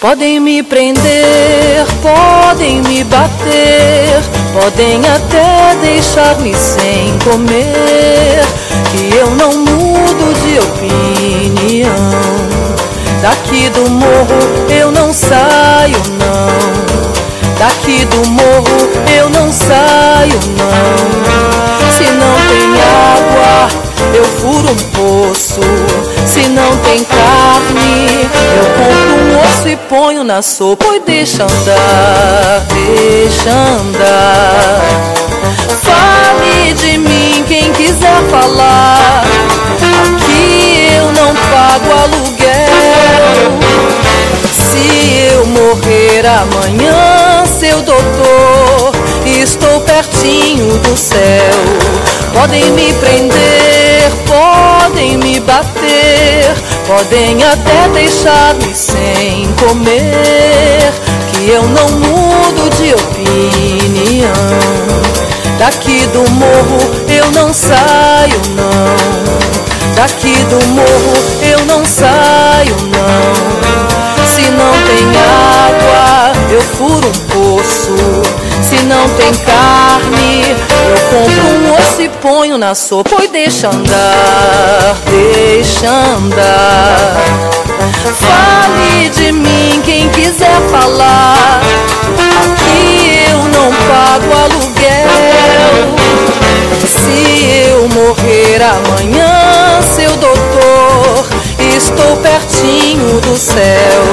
Podem me prender, podem me bater, podem até deixar-me sem comer, que eu não mudo de opinião. Daqui do morro eu não saio não, daqui do morro eu não saio não. Se não tem água eu furo um poço, se não tem carne eu compro um osso e ponho na sopa. E deixa andar, deixa andar. Fale de mim quem quiser falar, aqui eu não pago aluguel. Se eu morrer amanhã, seu doutor, estou pertinho do céu. Podem me prender, podem me bater, podem até deixar-me sem comer, que eu não mudo de opinião. Daqui do morro eu não saio não, daqui do morro eu não saio não. Se não tem água eu furo um poço, se não tem carne eu compro um osso e ponho na sopa. E deixa andar, deixa andar. Fale de mim quem quiser falar, aqui eu não pago aluguel. Se eu morrer amanhã, seu doutor, estou pertinho do céu.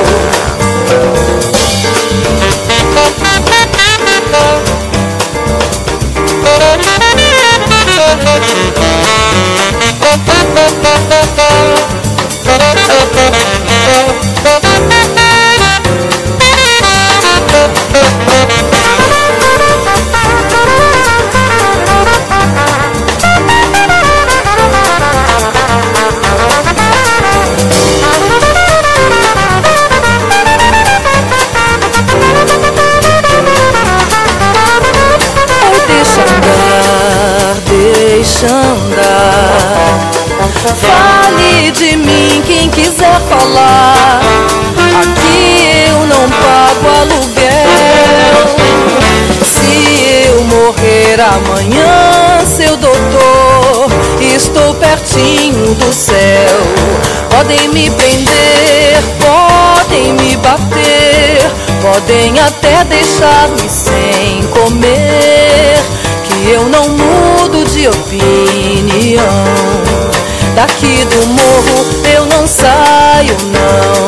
Deixa andar. Fale de mim quem quiser falar, aqui eu não pago aluguel. Se eu morrer amanhã, seu doutor, estou pertinho do céu. Podem me prender, podem me bater, podem até deixar-me sem comer, que eu não mudo de opinião. Daqui do morro eu não saio não,